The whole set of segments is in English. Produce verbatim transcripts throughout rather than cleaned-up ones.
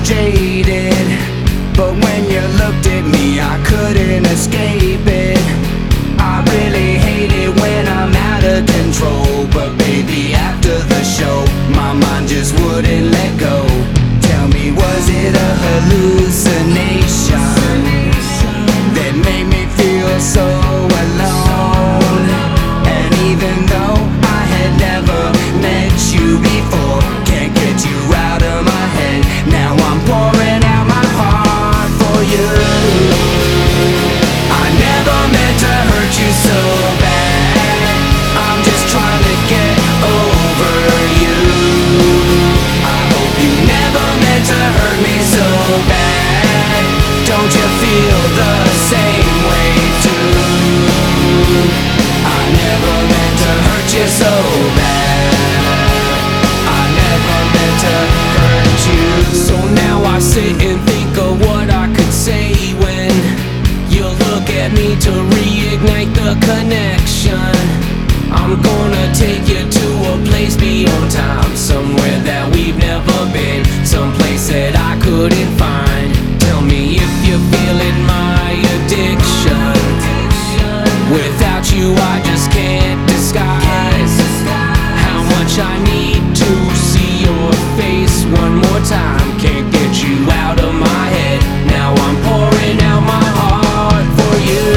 jaded, but when you looked at me I couldn't escape it. I really hate it when I'm out of control, but baby after the show my mind just wouldn't let go. Tell me, was it a hallucination that made me feel so alone? And even though I had never met you before, can't get you out of my head. Now I'm pouring out my heart for you. I never meant to hurt you so bad, I'm just trying to get over you. I hope you never meant to hurt me so bad. Don't you feel the same way too? I never meant to hurt you so bad, I never meant to hurt you. So now I sit and think of what I could say when you look at me to reignite the connection. I'm gonna take you to a place beyond time, somewhere that we've never been, someplace that I couldn't find. Tell me if you're feeling my addiction. Without you I just can't disguise how much I need to see your face one more time. Can't get you out of my head. Now I'm pouring out my heart for you.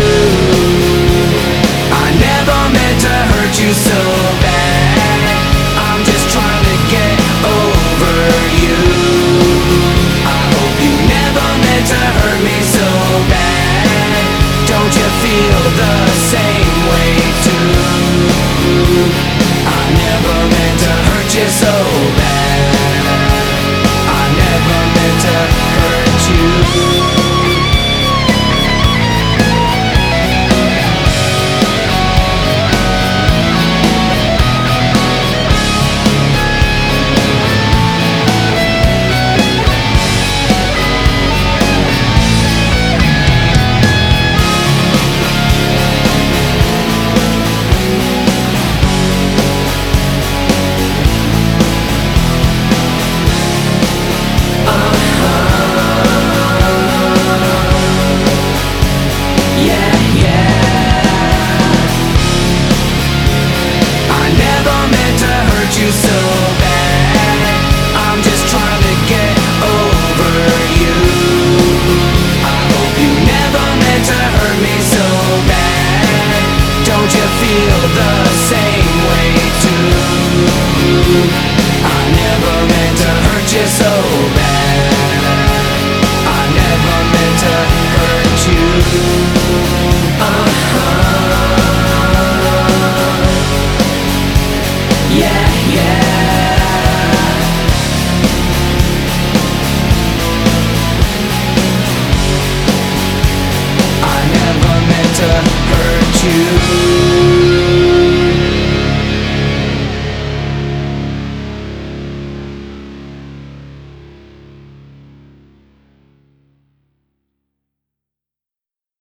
I never meant to hurt you so bad, I'm just trying to get over you. I hope you never meant to hurt me so bad. Don't you feel the same way too? I never meant to hurt you so bad, I never meant to hurt you. Yeah, yeah.